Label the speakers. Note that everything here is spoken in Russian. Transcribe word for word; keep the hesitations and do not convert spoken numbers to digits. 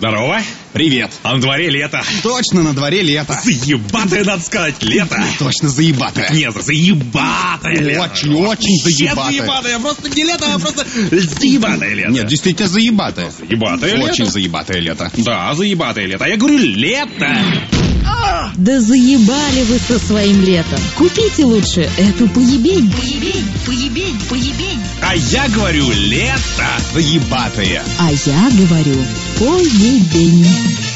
Speaker 1: Здорово.
Speaker 2: Привет.
Speaker 1: А на дворе лето.
Speaker 2: Точно, на дворе лето.
Speaker 1: Заебатое, надо сказать, лето.
Speaker 2: Точно заебатое.
Speaker 1: Нет, заебатое лето.
Speaker 2: Очень, очень заебатое.
Speaker 1: Вообще заебатое, просто не лето, а просто заебатое лето.
Speaker 2: Нет, действительно заебатое.
Speaker 1: Заебатое лето.
Speaker 2: Очень заебатое лето.
Speaker 1: Да, заебатое лето. А я говорю, лето.
Speaker 3: Да заебали вы со своим летом. Купите лучше эту поебень. Поебень, поебень, поебень.
Speaker 1: А я говорю, лето.
Speaker 2: Заебатое.
Speaker 3: А я говорю, поебень.